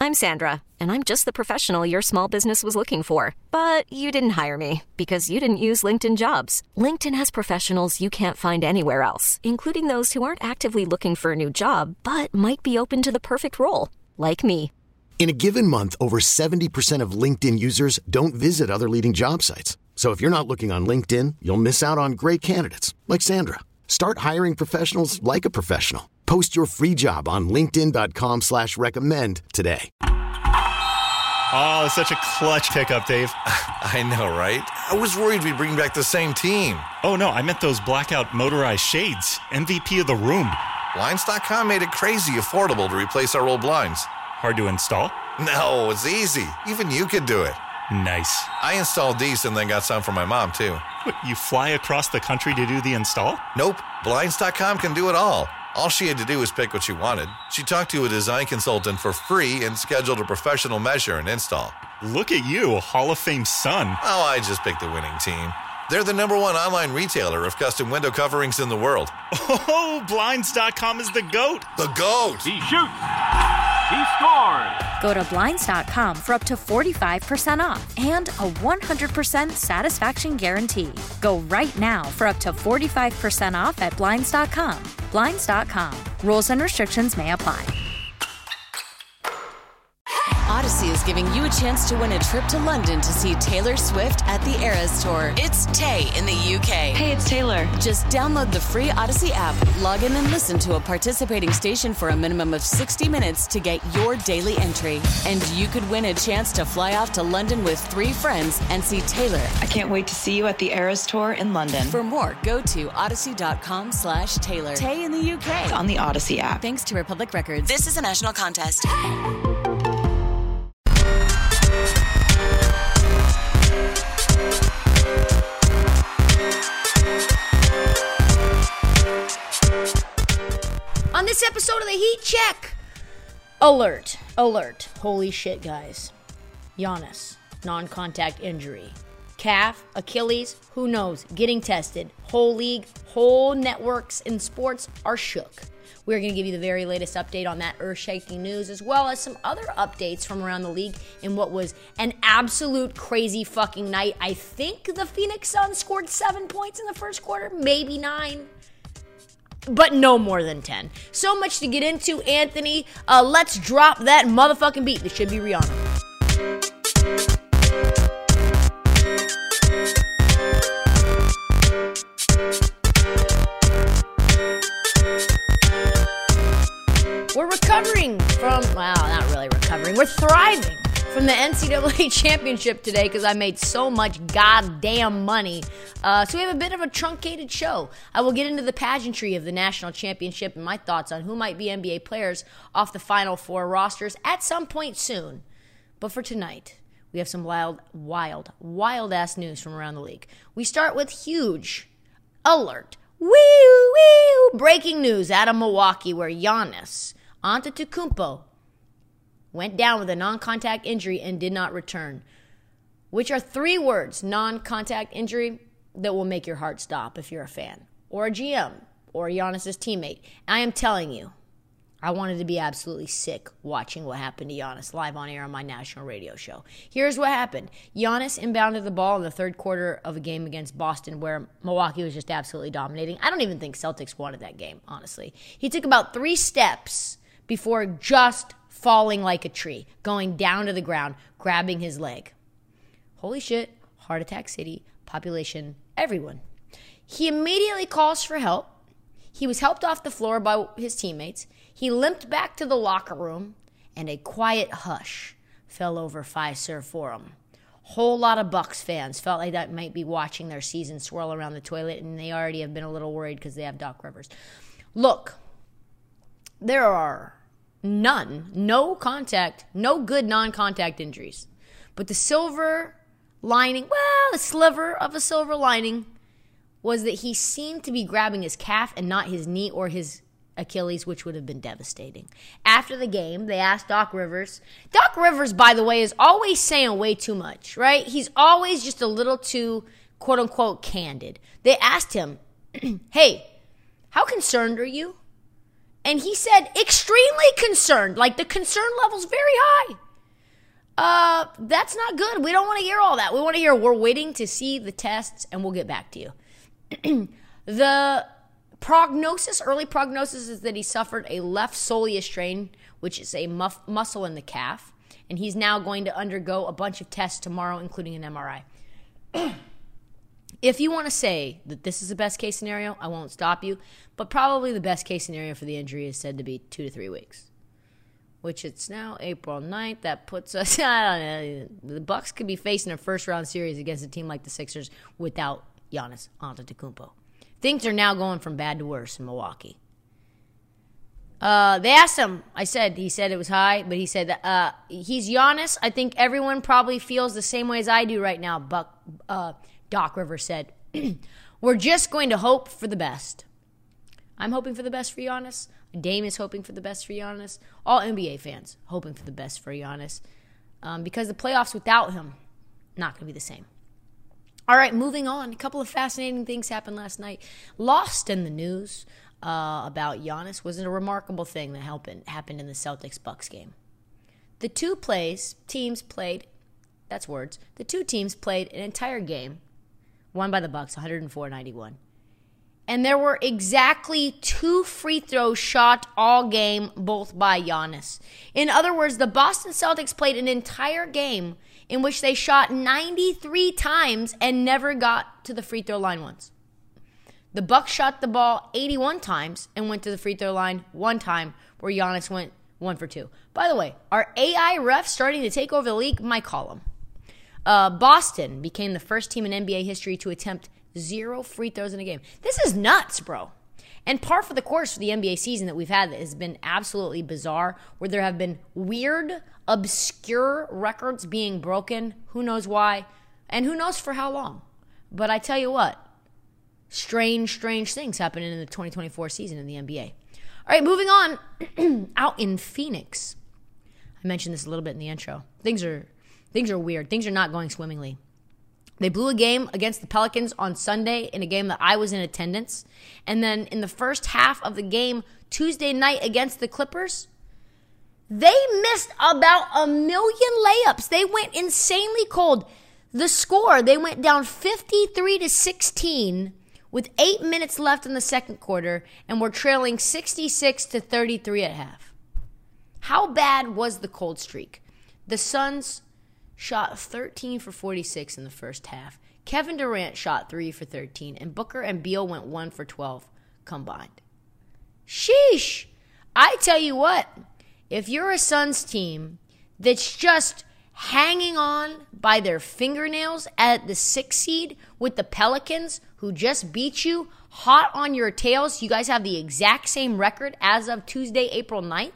I'm Sandra, and I'm just the professional your small business was looking for. But you didn't hire me because you didn't use LinkedIn Jobs. LinkedIn has professionals you can't find anywhere else, including those who aren't actively looking for a new job, but might be open to the perfect role, like me. In a given month, over 70% of LinkedIn users don't visit other leading job sites. So if you're not looking on LinkedIn, you'll miss out on great candidates like Sandra. Start hiring professionals like a professional. Post your free job on linkedin.com/recommend today. Oh, such a clutch pickup, Dave. I know, right? I was worried we'd bring back the same team. Oh, no, I meant those blackout motorized shades. MVP of the room. Blinds.com made it crazy affordable to replace our old blinds. Hard to install? No, it's easy. Even you could do it. Nice. I installed these and then got some for my mom, too. What, you fly across the country to do the install? Nope. Blinds.com can do it all. All she had to do was pick what she wanted. She talked to a design consultant for free and scheduled a professional measure and install. Look at you, a Hall of Fame son. Oh, I just picked the winning team. They're the #1 online retailer of custom window coverings in the world. Oh, Blinds.com is the GOAT. The GOAT! He shoots. He scores. Go to Blinds.com for up to 45% off and a 100% satisfaction guarantee. Go right now for up to 45% off at Blinds.com. Blinds.com. Rules and restrictions may apply. Odyssey is giving you a chance to win a trip to London to see Taylor Swift at the Eras Tour. It's Tay in the UK. Hey, it's Taylor. Just download the free Odyssey app, log in and listen to a participating station for a minimum of 60 minutes to get your daily entry. And you could win a chance to fly off to London with 3 friends and see Taylor. I can't wait to see you at the Eras Tour in London. For more, go to odyssey.com/Taylor. Tay in the UK. On the Odyssey app. Thanks to Republic Records. This is a national contest. On this episode of the Heat Check, alert, holy shit, guys. Giannis, non-contact injury. Calf, Achilles, who knows, getting tested. Whole league, whole networks in sports are shook. We're going to give you the very latest update on that earth-shaking news, as well as some other updates from around the league in what was an absolute crazy fucking night. I think the Phoenix Suns scored 7 points in the first quarter, maybe 9. But no more than 10. So much to get into, Anthony. Let's drop that motherfucking beat. This should be Rihanna. We're recovering from, well, not really recovering. We're thriving from the NCAA championship today because I made so much goddamn money. So we have a bit of a truncated show. I will get into the pageantry of the national championship and my thoughts on who might be NBA players off the Final Four rosters at some point soon. But for tonight, we have some wild-ass news from around the league. We start with huge alert. Breaking news out of Milwaukee where Giannis Antetokounmpo went down with a non-contact injury and did not return, which are 3 words, non-contact injury, that will make your heart stop if you're a fan or a GM or Giannis's teammate. I am telling you, I wanted to be absolutely sick watching what happened to Giannis live on air on my national radio show. Here's what happened. Giannis inbounded the ball in the third quarter of a game against Boston where Milwaukee was just absolutely dominating. I don't even think Celtics wanted that game, honestly. He took about 3 steps before just falling like a tree, going down to the ground, grabbing his leg. Holy shit, heart attack city, population, everyone. He immediately calls for help. He was helped off the floor by his teammates. He limped back to the locker room, and a quiet hush fell over Fiserv Forum. Whole lot of Bucks fans felt like that might be watching their season swirl around the toilet, and they already have been a little worried because they have Doc Rivers. Look, there are no good non-contact injuries. But the silver lining, the sliver of a silver lining was that he seemed to be grabbing his calf and not his knee or his Achilles, which would have been devastating. After the game, they asked Doc Rivers. Doc Rivers, by the way, is always saying way too much, right? He's always just a little too, quote-unquote, candid. They asked him, hey, how concerned are you? And he said extremely concerned. Like, the concern level's very high. That's not good. We don't want to hear all that. We want to hear we're waiting to see the tests and we'll get back to you. The early prognosis is that he suffered a left soleus strain, which is a muscle in the calf. And he's now going to undergo a bunch of tests tomorrow, including an MRI. If you want to say that this is the best case scenario, I won't stop you. But probably the best case scenario for the injury is said to be 2 to 3 weeks. Which it's now April 9th. That puts us, I don't know, the Bucks could be facing a first-round series against a team like the Sixers without Giannis Antetokounmpo. Things are now going from bad to worse in Milwaukee. They asked him, he said it was high, but he said he's Giannis. I think everyone probably feels the same way as I do right now, Doc Rivers said. We're just going to hope for the best. I'm hoping for the best for Giannis. Dame is hoping for the best for Giannis. All NBA fans hoping for the best for Giannis. Because the playoffs without him, not going to be the same. All right, moving on. A couple of fascinating things happened last night. Lost in the news about Giannis was a remarkable thing that happened in the Celtics-Bucks game. The two teams played an entire game, won by the Bucks, 104-91. And there were exactly 2 free throws shot all game, both by Giannis. In other words, the Boston Celtics played an entire game in which they shot 93 times and never got to the free throw line once. The Bucks shot the ball 81 times and went to the free throw line 1 time, where Giannis went 1 for 2. By the way, are AI refs starting to take over the league? My column. Boston became the first team in NBA history to attempt 0 free throws in a game. This is nuts, bro. And par for the course for the NBA season that we've had that has been absolutely bizarre, where there have been weird, obscure records being broken. Who knows why? And who knows for how long? But I tell you what, strange things happening in the 2024 season in the NBA. All right, moving on. Out in Phoenix. I mentioned this a little bit in the intro. Things are weird. Things are not going swimmingly. They blew a game against the Pelicans on Sunday in a game that I was in attendance. And then in the first half of the game, Tuesday night against the Clippers, they missed about 1 million layups. They went insanely cold. The score, they went down 53-16 with 8 minutes left in the second quarter and were trailing 66-33 at half. How bad was the cold streak? The Suns shot 13 for 46 in the first half. Kevin Durant shot 3 for 13, and Booker and Beal went 1 for 12 combined. Sheesh! I tell you what, if you're a Suns team that's just hanging on by their fingernails at the 6th seed with the Pelicans, who just beat you, hot on your tails, you guys have the exact same record as of Tuesday, April 9th,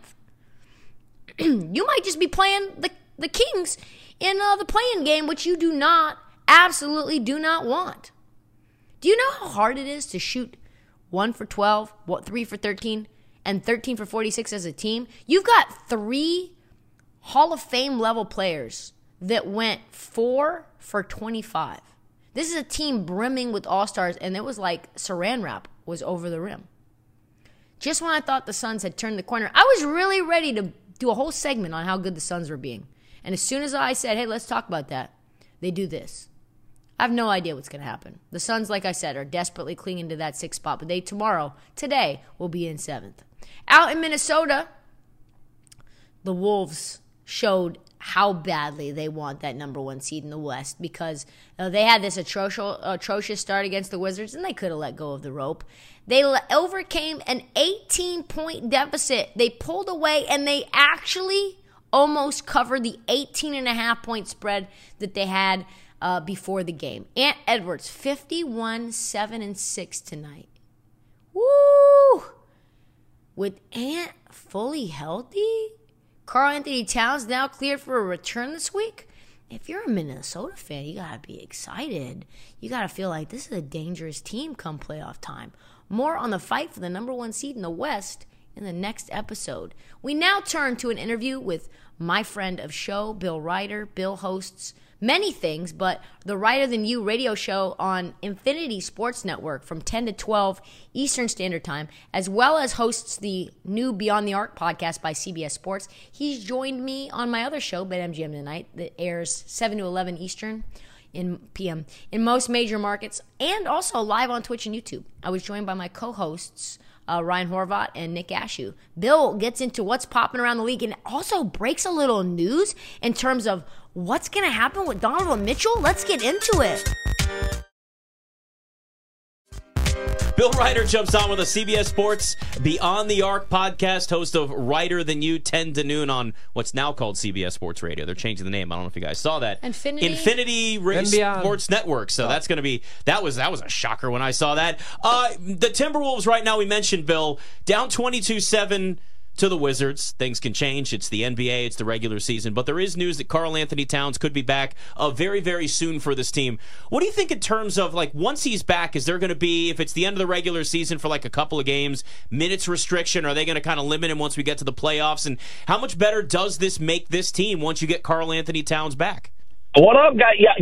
you might just be playing the Kings in the play-in game, which you absolutely do not want. Do you know how hard it is to shoot 1 for 12, 3 for 13, and 13 for 46 as a team? You've got 3 Hall of Fame level players that went 4 for 25. This is a team brimming with all-stars, and it was like Saran wrap was over the rim. Just when I thought the Suns had turned the corner, I was really ready to do a whole segment on how good the Suns were being. And as soon as I said, hey, let's talk about that, they do this. I have no idea what's going to happen. The Suns, like I said, are desperately clinging to that 6th spot, but today, will be in 7th. Out in Minnesota, the Wolves showed how badly they want that number 1 seed in the West, because they had this atrocious start against the Wizards, and they could have let go of the rope. They overcame an 18-point deficit. They pulled away, and they actually almost covered the 18.5-point spread that they had before the game. Ant Edwards, 51, 7, and 6 tonight. Woo! With Ant fully healthy, Karl-Anthony Towns now cleared for a return this week. If you're a Minnesota fan, you got to be excited. You got to feel like this is a dangerous team come playoff time. More on the fight for the number 1 seed in the West in the next episode. We now turn to an interview with my friend of show, Bill Ryder. Bill hosts many things, but the Writer Than You radio show on Infinity Sports Network from 10 to 12 Eastern Standard Time, as well as hosts the new Beyond the Arc podcast by CBS Sports. He's joined me on my other show, BetMGM Tonight, that airs 7 to 11 Eastern p.m. in most major markets, and also live on Twitch and YouTube. I was joined by my co-hosts, Ryan Horvat and Nick Ashew. Bill gets into what's popping around the league and also breaks a little news in terms of what's going to happen with Donovan Mitchell. Let's get into it. Bill Ryder jumps on with a CBS Sports Beyond the Arc podcast, host of Writer Than You, 10 to noon on what's now called CBS Sports Radio. They're changing the name. I don't know if you guys saw that. Infinity Sports Network. So that's going to be, that was a shocker when I saw that. The Timberwolves right now, we mentioned, Bill, down 22-7 to the Wizards. Things can change. It's the NBA. It's the regular season. But there is news that Karl-Anthony Towns could be back very, very soon for this team. What do you think in terms of, like, once he's back, is there going to be, if it's the end of the regular season for, like, a couple of games, minutes restriction? Are they going to kind of limit him once we get to the playoffs? And how much better does this make this team once you get Karl-Anthony Towns back? What up, guys? Yeah,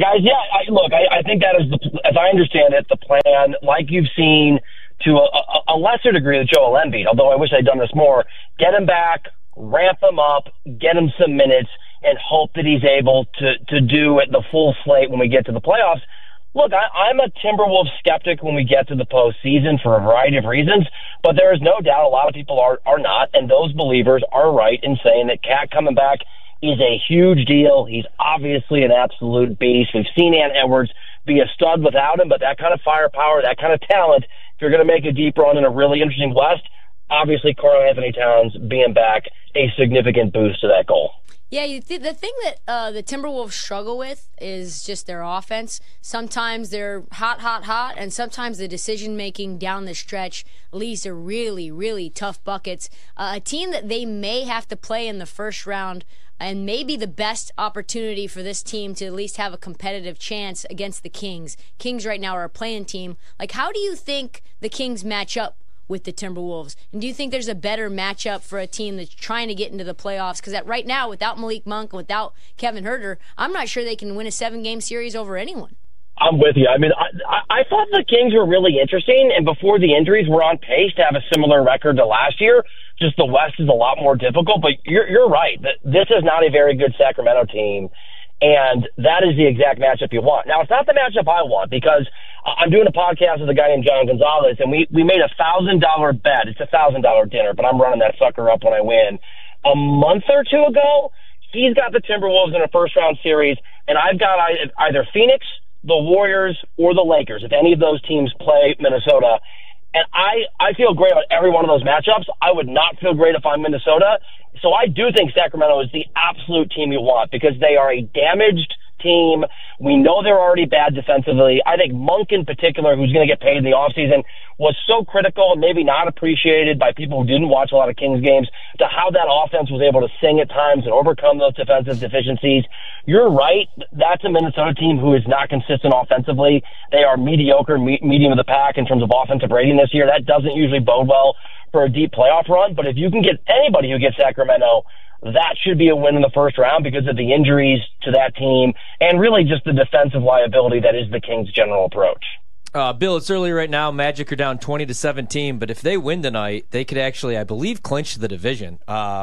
I think that is, as I understand it, the plan, like you've seen to a lesser degree with Joel Embiid, although I wish I'd done this more, get him back, ramp him up, get him some minutes, and hope that he's able to do it the full slate when we get to the playoffs. Look, I'm a Timberwolves skeptic when we get to the postseason for a variety of reasons, but there is no doubt a lot of people are not, and those believers are right in saying that Cat coming back is a huge deal. He's obviously an absolute beast. We've seen Ant Edwards be a stud without him, but that kind of firepower, that kind of talent, if you're going to make a deep run in a really interesting West, obviously Karl-Anthony Towns being back, a significant boost to that goal. Yeah, the thing that the Timberwolves struggle with is just their offense. Sometimes they're hot, and sometimes the decision-making down the stretch leads to really, really tough buckets. A team that they may have to play in the first round, and maybe the best opportunity for this team to at least have a competitive chance against the Kings. Kings right now are a play-in team. Like, how do you think the Kings match up with the Timberwolves? And do you think there's a better matchup for a team that's trying to get into the playoffs? Because right now, without Malik Monk and without Kevin Huerter, I'm not sure they can win a 7-game series over anyone. I'm with you. I mean, I thought the Kings were really interesting, and before the injuries, were on pace to have a similar record to last year. Just the West is a lot more difficult, but you're right. This is not a very good Sacramento team, and that is the exact matchup you want. Now, it's not the matchup I want, because I'm doing a podcast with a guy named John Gonzalez, and we made a $1,000 bet. It's a $1,000 dinner, but I'm running that sucker up when I win. A month or two ago, he's got the Timberwolves in a first-round series, and I've got either Phoenix, the Warriors, or the Lakers, if any of those teams play Minnesota. And I feel great about every one of those matchups. I would not feel great if I'm Minnesota. So I do think Sacramento is the absolute team you want, because they are a damaged team. We know they're already bad defensively. I think Monk in particular, who's going to get paid in the offseason, was so critical and maybe not appreciated by people who didn't watch a lot of Kings games, to how that offense was able to sing at times and overcome those defensive deficiencies. You're right. That's a Minnesota team who is not consistent offensively. They are mediocre, medium of the pack in terms of offensive rating this year. That doesn't usually bode well for a deep playoff run. But if you can get anybody who gets Sacramento, that should be a win in the first round because of the injuries to that team and really just the defensive liability that is the Kings' general approach. Bill, it's early right now. Magic are down 20-17, but if they win tonight, they could actually, I believe, clinch the division.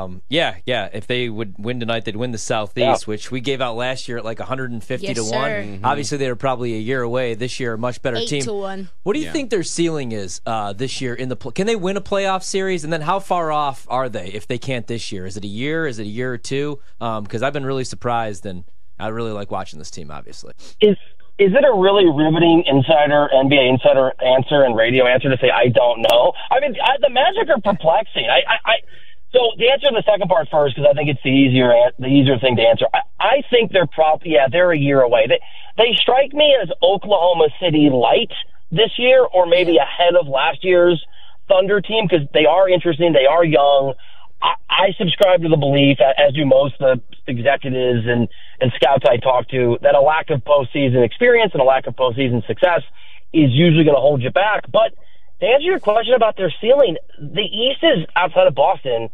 If they would win tonight, they'd win the Southeast, which we gave out last year at like 150 to 1. Mm-hmm. Obviously, they were probably a year away. This year, a much better 8 team. 8-1. What do you think their ceiling is this year? Can they win a playoff series? And then how far off are they if they can't this year? Is it a year? Is it a year or two? Because I've been really surprised, and I really like watching this team, obviously. Is it a really riveting NBA insider answer and radio answer to say, I don't know? I mean, the Magic are perplexing. So the answer to the second part first, because I think it's the easier thing to answer. I think they're they're a year away. They strike me as Oklahoma City light this year, or maybe ahead of last year's Thunder team, because they are interesting. They are young. I subscribe to the belief, as do most of the executives and scouts I talk to, that a lack of postseason experience and a lack of postseason success is usually going to hold you back. But to answer your question about their ceiling, the East is, outside of Boston,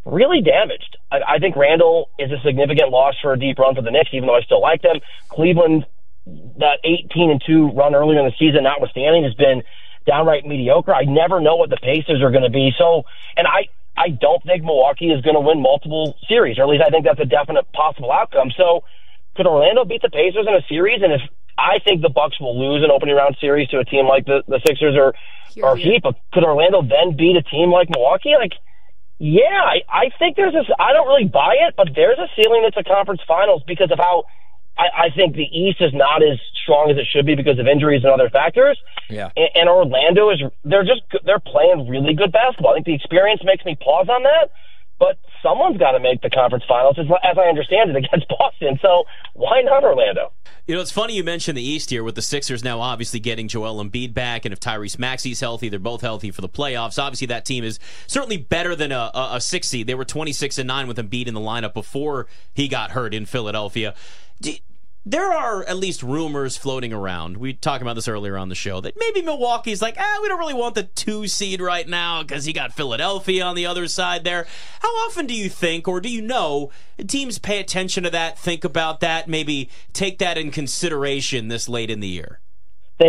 really damaged. I think Randall is a significant loss for a deep run for the Knicks, even though I still like them. Cleveland, that 18-2 run earlier in the season, notwithstanding, has been downright mediocre. I never know what the Pacers are going to be. So, and I don't think Milwaukee is going to win multiple series, or at least I think that's a definite possible outcome. So could Orlando beat the Pacers in a series? And if I think the Bucks will lose an opening round series to a team like the Sixers or Heat, but could Orlando then beat a team like Milwaukee? Like, yeah, I think there's this. I don't really buy it, but there's a ceiling that's a conference finals because of how I think the East is not as strong as it should be because of injuries and other factors. Yeah. And Orlando they're playing really good basketball. I think the experience makes me pause on that, but someone's got to make the conference finals, as I understand it, against Boston. So why not Orlando? You know, it's funny you mentioned the East here with the Sixers now obviously getting Joel Embiid back, and if Tyrese Maxey's healthy, they're both healthy for the playoffs. Obviously, that team is certainly better than a 6 seed. They were 26-9 with Embiid in the lineup before he got hurt in Philadelphia. There are at least rumors floating around. We talked about this earlier on the show that maybe Milwaukee's like, we don't really want the 2 seed right now because you got Philadelphia on the other side there. How often do you think, or do you know, teams pay attention to that, think about that, maybe take that in consideration this late in the year? They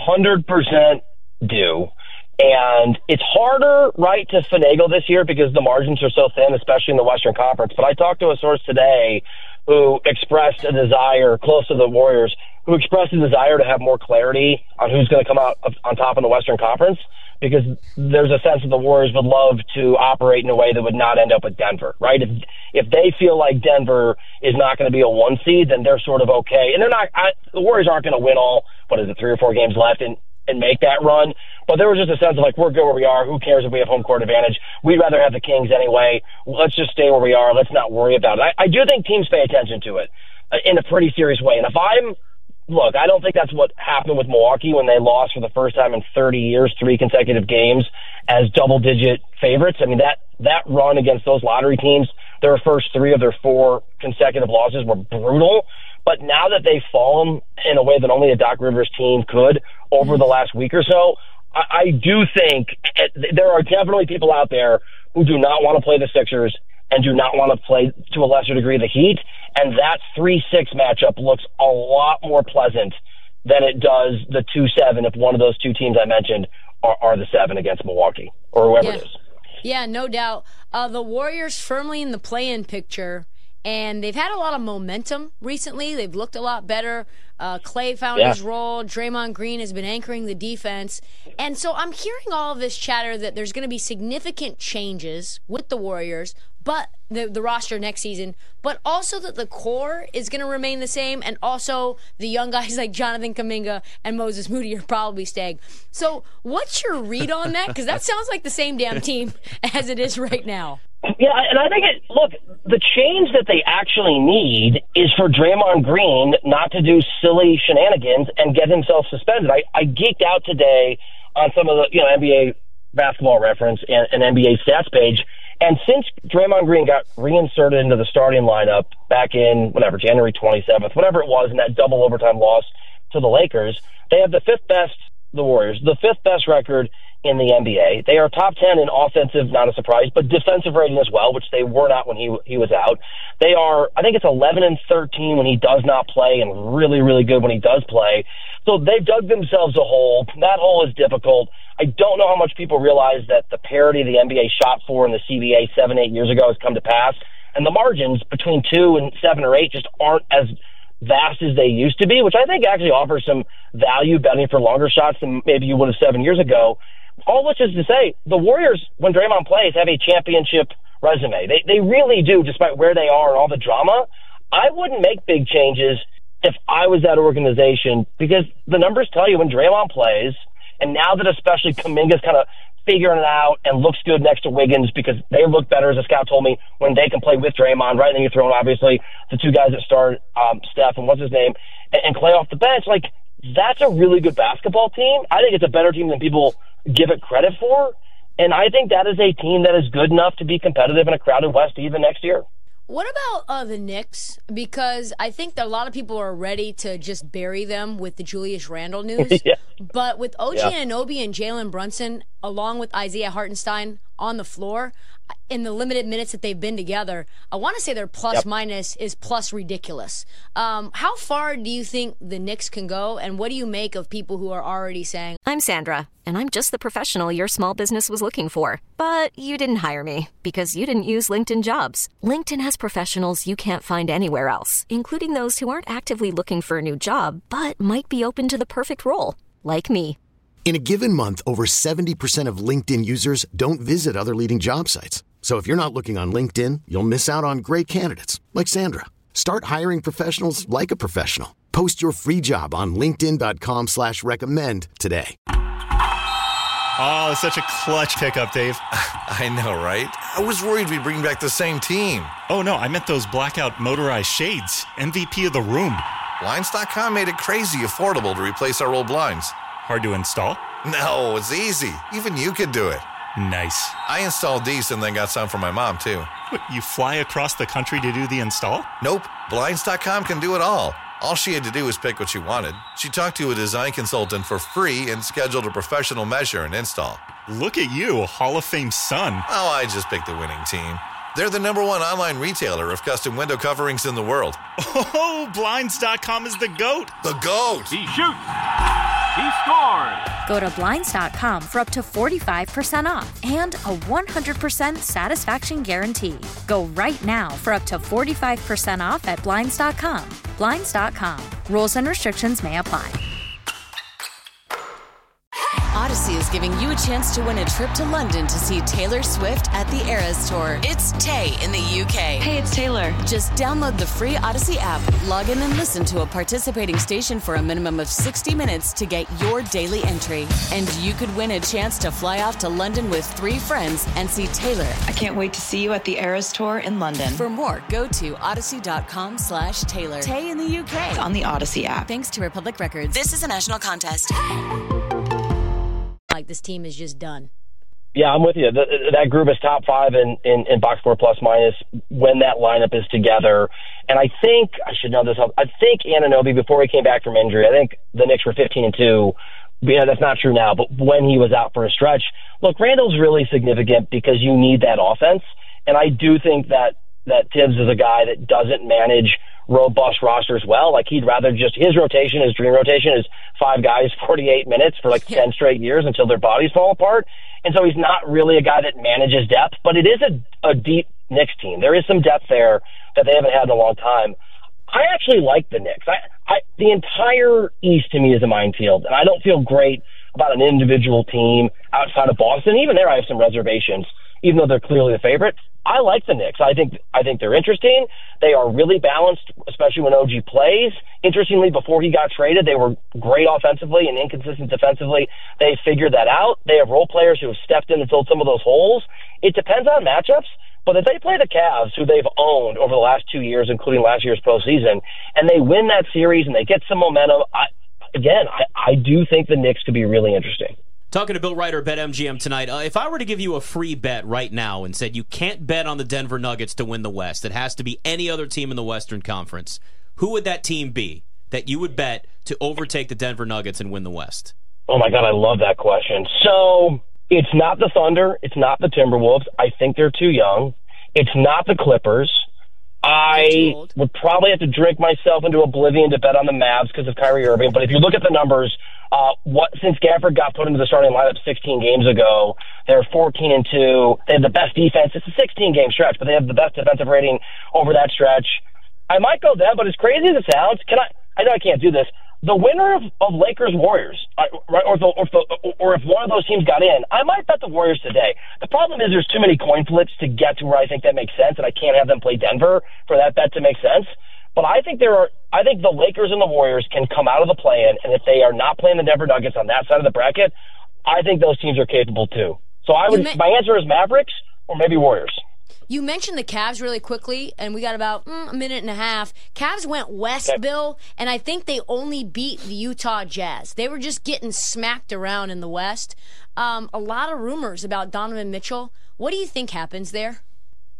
100% do. And it's harder, right, to finagle this year because the margins are so thin, especially in the Western Conference. But I talked to a source today who expressed a desire, close to the Warriors, who expressed a desire to have more clarity on who's going to come out on top in the Western Conference, because there's a sense that the Warriors would love to operate in a way that would not end up with Denver, right? If they feel like Denver is not going to be a 1 seed, then they're sort of okay. And they're not. The Warriors aren't going to win all, 3 or 4 games left and make that run. But there was just a sense of like, we're good where we are. Who cares if we have home court advantage? We'd rather have the Kings anyway. Let's just stay where we are. Let's not worry about it. I do think teams pay attention to it in a pretty serious way. And I don't think that's what happened with Milwaukee when they lost for the first time in 30 years, 3 consecutive games as double-digit favorites. I mean, that run against those lottery teams, their first 3 of their 4 consecutive losses were brutal. But now that they've fallen in a way that only a Doc Rivers team could over the last week or so, I do think there are definitely people out there who do not want to play the Sixers and do not want to play, to a lesser degree, the Heat. And that 3-6 matchup looks a lot more pleasant than it does the 2-7 if one of those 2 teams I mentioned are the 7 against Milwaukee or whoever it is. Yeah, no doubt. The Warriors firmly in the play-in picture. And they've had a lot of momentum recently. They've looked a lot better. Clay found his role. Draymond Green has been anchoring the defense. And so I'm hearing all of this chatter that there's going to be significant changes with the Warriors, but the roster next season, but also that the core is going to remain the same, and also the young guys like Jonathan Kuminga and Moses Moody are probably staying. So what's your read on that? Because that sounds like the same damn team as it is right now. Yeah, and I think the change that they actually need is for Draymond Green not to do silly shenanigans and get himself suspended. I geeked out today on some of the NBA Basketball Reference and NBA stats page, and since Draymond Green got reinserted into the starting lineup back in January 27th, whatever it was, in that double overtime loss to the Lakers, they have the 5th best record in the NBA. They are top 10 in offensive, not a surprise, but defensive rating as well, which they were not when he was out. They are, I think it's 11-13 when he does not play, and really, really good when he does play. So they've dug themselves a hole. That hole is difficult. I don't know how much people realize that the parity the NBA shot for in the CBA 7-8 years ago has come to pass, and the margins between 2 and 7 or 8 just aren't as vast as they used to be, which I think actually offers some value betting for longer shots than maybe you would have 7 years ago. All which is to say, the Warriors, when Draymond plays, have a championship resume. They really do, despite where they are and all the drama. I wouldn't make big changes if I was that organization, because the numbers tell you when Draymond plays, and now that especially Kuminga's kind of figuring it out and looks good next to Wiggins, because they look better, as a scout told me, when they can play with Draymond, right? And then you throw in, obviously, the 2 guys that start, Steph and and Clay off the bench. Like, that's a really good basketball team. I think it's a better team than people give it credit for. And I think that is a team that is good enough to be competitive in a crowded West even next year. What about the Knicks? Because I think that a lot of people are ready to just bury them with the Julius Randle news. Yeah. But with OG Anunoby and Jalen Brunson, along with Isaiah Hartenstein on the floor in the limited minutes that they've been together, I want to say their plus minus is plus ridiculous. How far do you think the Knicks can go, and what do you make of people who are already saying, I'm Sandra, and I'm just the professional your small business was looking for. But you didn't hire me because you didn't use LinkedIn Jobs. LinkedIn has professionals you can't find anywhere else, including those who aren't actively looking for a new job, but might be open to the perfect role, like me. In a given month, over 70% of LinkedIn users don't visit other leading job sites. So if you're not looking on LinkedIn, you'll miss out on great candidates like Sandra. Start hiring professionals like a professional. Post your free job on linkedin.com/recommend today. Oh, it's such a clutch pickup, Dave. I know, right? I was worried we'd bring back the same team. Oh, no, I meant those blackout motorized shades. MVP of the room. Blinds.com made it crazy affordable to replace our old blinds. Hard to install? No, it's easy. Even you could do it. Nice. I installed these and then got some for my mom, too. What, you fly across the country to do the install? Nope. Blinds.com can do it all. All she had to do was pick what she wanted. She talked to a design consultant for free and scheduled a professional measure and install. Look at you, Hall of Fame son. Oh, I just picked the winning team. They're the #1 online retailer of custom window coverings in the world. Oh, Blinds.com is the GOAT. The GOAT! He shoots. He scores. Go to Blinds.com for up to 45% off and a 100% satisfaction guarantee. Go right now for up to 45% off at Blinds.com. Blinds.com. Rules and restrictions may apply. Odyssey is giving you a chance to win a trip to London to see Taylor Swift at the Eras Tour. It's Tay in the UK. Hey, it's Taylor. Just download the free Odyssey app, log in and listen to a participating station for a minimum of 60 minutes to get your daily entry. And you could win a chance to fly off to London with 3 friends and see Taylor. I can't wait to see you at the Eras Tour in London. For more, go to odyssey.com/Taylor. Tay in the UK. It's on the Odyssey app. Thanks to Republic Records. This is a national contest. like, this team is just done? Yeah, I'm with you. That group is top 5 in box score plus minus when that lineup is together. And I think, I should know this, I think Anunoby, before he came back from injury, I think the Knicks were 15-2. Yeah, that's not true now, but when he was out for a stretch, look, Randall's really significant because you need that offense. And I do think that Tibbs is a guy that doesn't manage robust rosters well. Like, he'd rather just, his rotation, his dream rotation is 5 guys, 48 minutes for like 10 straight years until their bodies fall apart. And so he's not really a guy that manages depth, but it is a deep Knicks team. There is some depth there that they haven't had in a long time. I actually like the Knicks. The entire East to me is a minefield, and I don't feel great about an individual team outside of Boston. Even there I have some reservations, even though they're clearly the favorite. I like the Knicks. I think they're interesting. They are really balanced, especially when OG plays. Interestingly, before he got traded, they were great offensively and inconsistent defensively. They figured that out. They have role players who have stepped in and filled some of those holes. It depends on matchups, but if they play the Cavs, who they've owned over the last 2 years, including last year's postseason, and they win that series and they get some momentum, I do think the Knicks could be really interesting. Talking to Bill Reiter, BetMGM tonight. If I were to give you a free bet right now and said you can't bet on the Denver Nuggets to win the West, it has to be any other team in the Western Conference, who would that team be that you would bet to overtake the Denver Nuggets and win the West? Oh, my God, I love that question. So it's not the Thunder. It's not the Timberwolves. I think they're too young. It's not the Clippers. I would probably have to drink myself into oblivion to bet on the Mavs because of Kyrie Irving. But if you look at the numbers, since Gafford got put into the starting lineup 16 games ago, they're 14-2. They have the best defense. It's a 16-game stretch, but they have the best defensive rating over that stretch. I might go them, but as crazy as it sounds, I know I can't do this. The winner of Lakers-Warriors, or if one of those teams got in, I might bet the Warriors today. The problem is there's too many coin flips to get to where I think that makes sense, and I can't have them play Denver for that bet to make sense. But I think the Lakers and the Warriors can come out of the play-in, and if they are not playing the Denver Nuggets on that side of the bracket, I think those teams are capable too. So my answer is Mavericks or maybe Warriors. You mentioned the Cavs really quickly, and we got about a minute and a half. Cavs went west, okay, Bill, and I think they only beat the Utah Jazz. They were just getting smacked around in the West. A lot of rumors about Donovan Mitchell. What do you think happens there?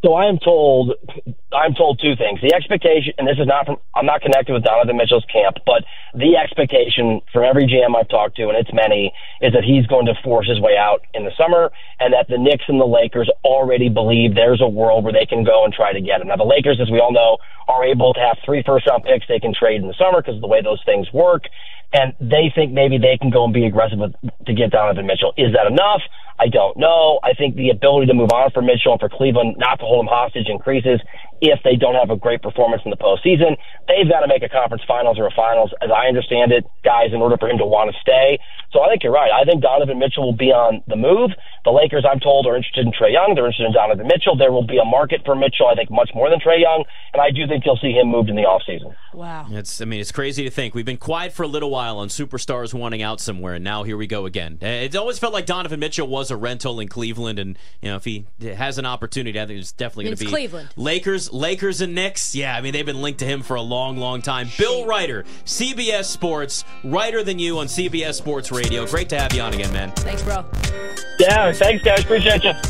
So I'm told two things. The expectation, and this is not I'm not connected with Donovan Mitchell's camp, but the expectation from every GM I've talked to, and it's many, is that he's going to force his way out in the summer, and that the Knicks and the Lakers already believe there's a world where they can go and try to get him. Now, the Lakers, as we all know, are able to have 3 first-round picks they can trade in the summer because of the way those things work, and they think maybe they can go and be aggressive to get Donovan Mitchell. Is that enough? I don't know. I think the ability to move on for Mitchell and for Cleveland not to hold him hostage increases if they don't have a great performance in the postseason. They've got to make a conference finals or a finals, as I understand it, guys, in order for him to want to stay. So I think you're right. I think Donovan Mitchell will be on the move. The Lakers, I'm told, are interested in Trae Young. They're interested in Donovan Mitchell. There will be a market for Mitchell, I think, much more than Trae Young, and I do think you'll see him moved in the offseason. Wow. It's crazy to think. We've been quiet for a little while on superstars wanting out somewhere, and now here we go again. It always felt like Donovan Mitchell was a rental in Cleveland, and if he has an opportunity, I think it's definitely going to be Cleveland. Lakers and Knicks. Yeah, they've been linked to him for a long, long time. Bill Reiter, CBS Sports, Reiter Than You on CBS Sports Radio. Great to have you on again, man. Thanks, bro. Yeah, thanks, guys. Appreciate you.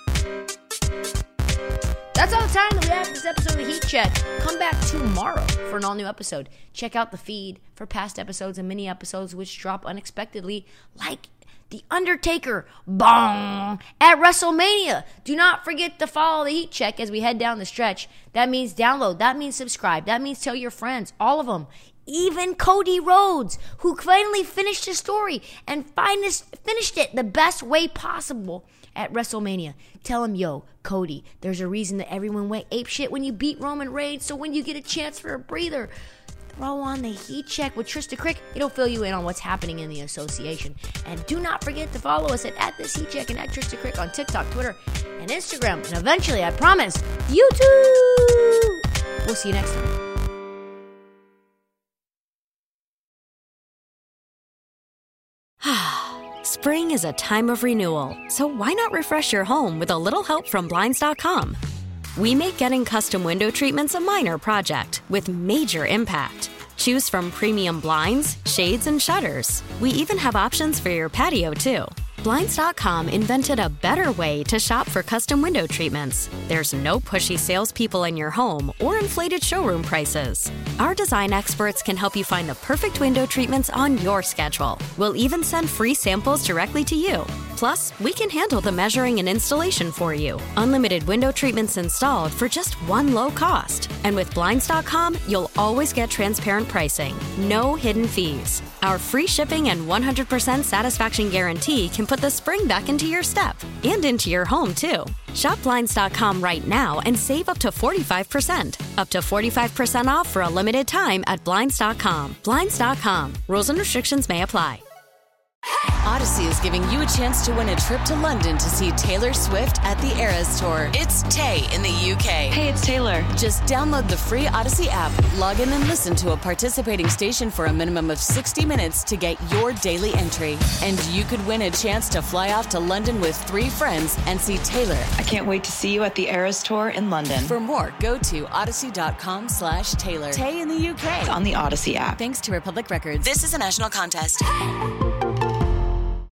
That's all the time that we have for this episode of The Heat Check. Come back tomorrow for an all-new episode. Check out the feed for past episodes and mini episodes which drop unexpectedly, like The Undertaker, bong, at WrestleMania. Do not forget to follow The Heat Check as we head down the stretch. That means download. That means subscribe. That means tell your friends, all of them. Even Cody Rhodes, who finally finished his story and finished it the best way possible at WrestleMania. Tell him, yo, Cody, there's a reason that everyone went apeshit when you beat Roman Reigns, so when you get a chance for a breather, throw on The Heat Check with Trista Crick. It'll fill you in on what's happening in the association. And do not forget to follow us at This Heat Check and at Trista Crick on TikTok, Twitter, and Instagram. And eventually, I promise, YouTube! We'll see you next time. Spring is a time of renewal, so why not refresh your home with a little help from Blinds.com? We make getting custom window treatments a minor project with major impact. Choose from premium blinds, shades, and shutters. We even have options for your patio, too. Blinds.com invented a better way to shop for custom window treatments. There's no pushy salespeople in your home or inflated showroom prices. Our design experts can help you find the perfect window treatments on your schedule. We'll even send free samples directly to you. Plus, we can handle the measuring and installation for you. Unlimited window treatments installed for just one low cost. And with Blinds.com, you'll always get transparent pricing. No hidden fees. Our free shipping and 100% satisfaction guarantee can put the spring back into your step and into your home, too. Shop Blinds.com right now and save up to 45%. Up to 45% off for a limited time at Blinds.com. Blinds.com. Rules and restrictions may apply. Odyssey is giving you a chance to win a trip to London to see Taylor Swift at the Eras Tour. It's Tay in the UK. Hey, it's Taylor. Just download the free Odyssey app, log in and listen to a participating station for a minimum of 60 minutes to get your daily entry. And you could win a chance to fly off to London with 3 friends and see Taylor. I can't wait to see you at the Eras Tour in London. For more, go to odyssey.com/Taylor. Tay in the UK. It's on the Odyssey app. Thanks to Republic Records. This is a national contest.